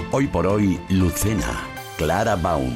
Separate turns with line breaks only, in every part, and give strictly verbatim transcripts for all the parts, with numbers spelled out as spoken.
Hoy por hoy, Lucena, Clara Baum.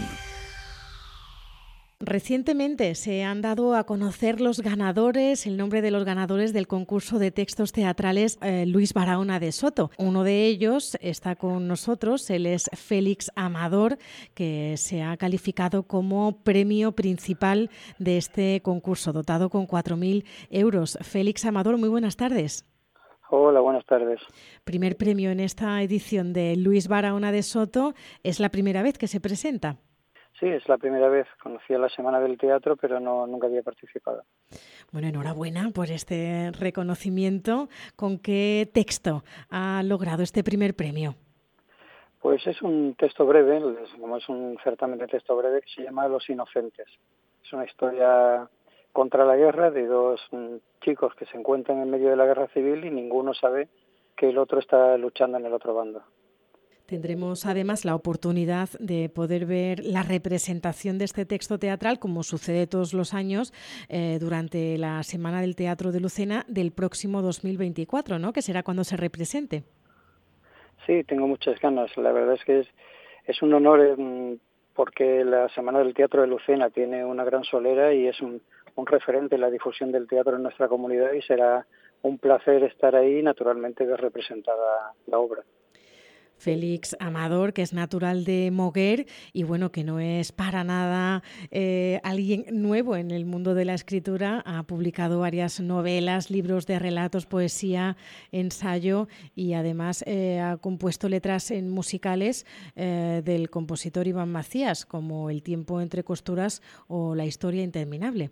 Recientemente se han dado a conocer los ganadores, el nombre de los ganadores del concurso de textos teatrales eh, Luis Barahona de Soto. Uno de ellos está con nosotros, él es Félix Amador, que se ha calificado como premio principal de este concurso, dotado con cuatro mil euros. Félix Amador, muy buenas tardes.
Hola, buenas tardes.
Primer premio en esta edición de Luis Barahona de Soto. ¿Es la primera vez que se presenta?
Sí, es la primera vez. Conocía la Semana del Teatro, pero no nunca había participado.
Bueno, enhorabuena por este reconocimiento. ¿Con qué texto ha logrado este primer premio?
Pues es un texto breve, como es un certamen de texto breve, que se llama Los Inocentes. Es una historia contra la guerra de dos mm, chicos que se encuentran en medio de la guerra civil y ninguno sabe que el otro está luchando en el otro bando.
Tendremos además la oportunidad de poder ver la representación de este texto teatral, como sucede todos los años, eh, durante la Semana del Teatro de Lucena del próximo dos mil veinticuatro, ¿no? Que será cuando se represente.
Sí, tengo muchas ganas. La verdad es que es, es un honor eh, porque la Semana del Teatro de Lucena tiene una gran solera y es un, un referente en la difusión del teatro en nuestra comunidad y será un placer estar ahí y naturalmente ver representada la obra.
Félix Amador, que es natural de Moguer y bueno, que no es para nada eh, alguien nuevo en el mundo de la escritura. Ha publicado varias novelas, libros de relatos, poesía, ensayo y además eh, ha compuesto letras en musicales eh, del compositor Iván Macías, como El tiempo entre costuras o La historia interminable.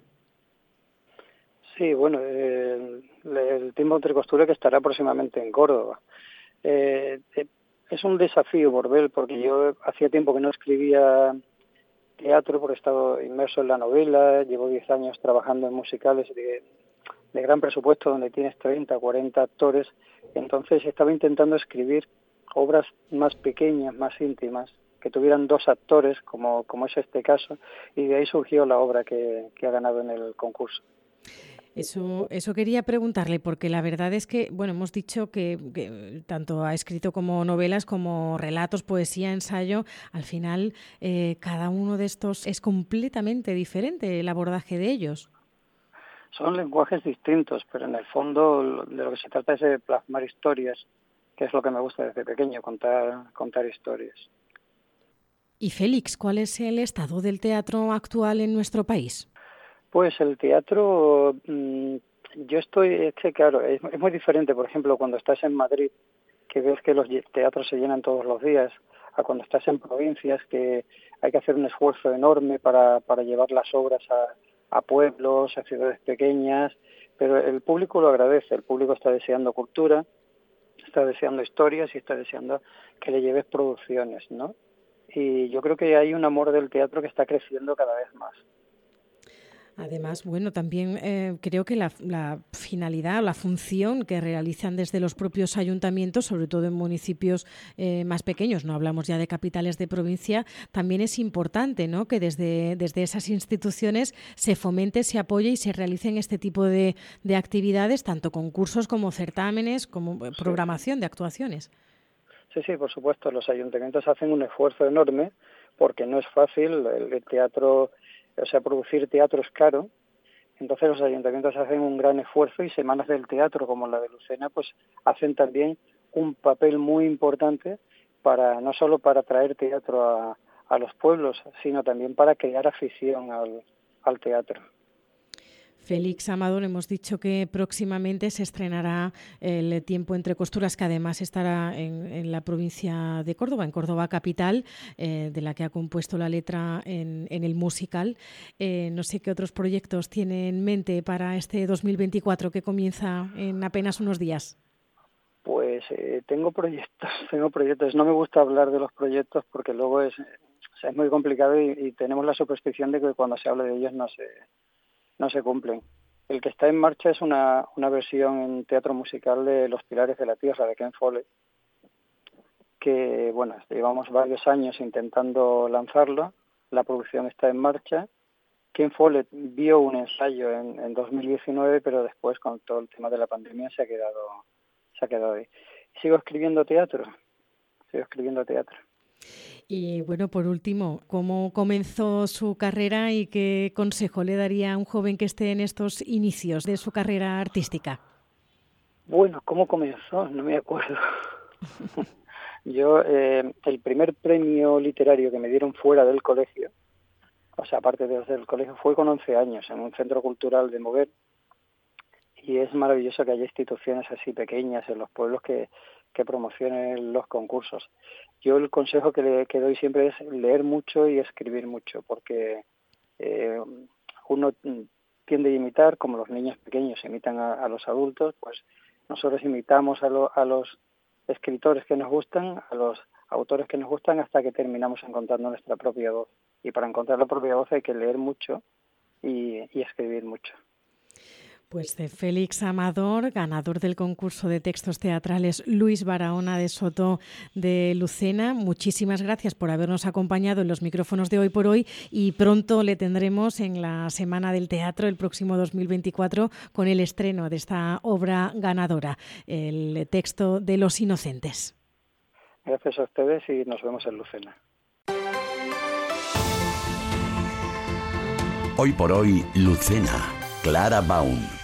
Sí, bueno, eh, el tiempo entre costuras que estará próximamente en Córdoba. Eh, eh, es un desafío por ver, porque yo hacía tiempo que no escribía teatro, porque he estado inmerso en la novela, llevo diez años trabajando en musicales de, de gran presupuesto, donde tienes treinta, cuarenta actores, entonces estaba intentando escribir obras más pequeñas, más íntimas, que tuvieran dos actores, como, como es este caso, y de ahí surgió la obra que, que ha ganado en el concurso.
Eso, eso quería preguntarle, porque la verdad es que, bueno, hemos dicho que, que tanto ha escrito como novelas, como relatos, poesía, ensayo. Al final, eh, cada uno de estos es completamente diferente el abordaje de ellos.
Son lenguajes distintos, pero en el fondo de lo que se trata es de plasmar historias, que es lo que me gusta desde pequeño, contar, contar historias.
Y Félix, ¿cuál es el estado del teatro actual en nuestro país?
Pues el teatro, mmm, yo estoy, es que claro, es, es muy diferente, por ejemplo, cuando estás en Madrid, que ves que los teatros se llenan todos los días, a cuando estás en provincias, que hay que hacer un esfuerzo enorme para, para llevar las obras a, a pueblos, a ciudades pequeñas, pero el público lo agradece, el público está deseando cultura, está deseando historias y está deseando que le lleves producciones, ¿no? Y yo creo que hay un amor del teatro que está creciendo cada vez más.
Además, bueno, también eh, creo que la, la finalidad, la función que realizan desde los propios ayuntamientos, sobre todo en municipios eh, más pequeños, no hablamos ya de capitales de provincia, también es importante, ¿no? Que desde, desde esas instituciones se fomente, se apoye y se realicen este tipo de, de actividades, tanto concursos como certámenes, como programación
Sí.
de actuaciones.
Sí, sí, por supuesto, los ayuntamientos hacen un esfuerzo enorme porque no es fácil, el teatro, o sea, producir teatro es caro, entonces los ayuntamientos hacen un gran esfuerzo y Semanas del Teatro, como la de Lucena, pues hacen también un papel muy importante para no solo para traer teatro a, a los pueblos, sino también para crear afición al, al teatro.
Félix Amador, hemos dicho que próximamente se estrenará El tiempo entre costuras, que además estará en, en la provincia de Córdoba, en Córdoba capital, eh, de la que ha compuesto la letra en, en el musical. Eh, no sé qué otros proyectos tiene en mente para este dos mil veinticuatro que comienza en apenas unos días.
Pues eh, tengo proyectos, tengo proyectos. No me gusta hablar de los proyectos porque luego es, o sea, es muy complicado y, y tenemos la superstición de que cuando se habla de ellos no se no se cumplen. El que está en marcha es una, una versión en teatro musical de Los Pilares de la Tierra, de Ken Follett, que, bueno, llevamos varios años intentando lanzarlo, la producción está en marcha. Ken Follett vio un ensayo en, en dos mil diecinueve, pero después, con todo el tema de la pandemia, se ha quedado, se ha quedado ahí. Sigo escribiendo teatro, sigo escribiendo teatro.
Y bueno, por último, ¿cómo comenzó su carrera y qué consejo le daría a un joven que esté en estos inicios de su carrera artística?
Bueno, ¿cómo comenzó? No me acuerdo. Yo, eh, el primer premio literario que me dieron fuera del colegio, o sea, aparte de del colegio, fue con once años en un centro cultural de Moguer. Y es maravilloso que haya instituciones así pequeñas en los pueblos que, que promocionen los concursos. Yo el consejo que, le, que doy siempre es leer mucho y escribir mucho, porque eh, uno tiende a imitar, como los niños pequeños imitan a, a los adultos, pues nosotros imitamos a, lo, a los escritores que nos gustan, a los autores que nos gustan, hasta que terminamos encontrando nuestra propia voz. Y para encontrar la propia voz hay que leer mucho y, y escribir mucho.
Pues de Félix Amador, ganador del concurso de textos teatrales Luis Barahona de Soto de Lucena. Muchísimas gracias por habernos acompañado en los micrófonos de Hoy por Hoy y pronto le tendremos en la Semana del Teatro el próximo dos mil veinticuatro con el estreno de esta obra ganadora, el texto de Los Inocentes.
Gracias a ustedes y nos vemos en Lucena.
Hoy por Hoy, Lucena. Clara Baun.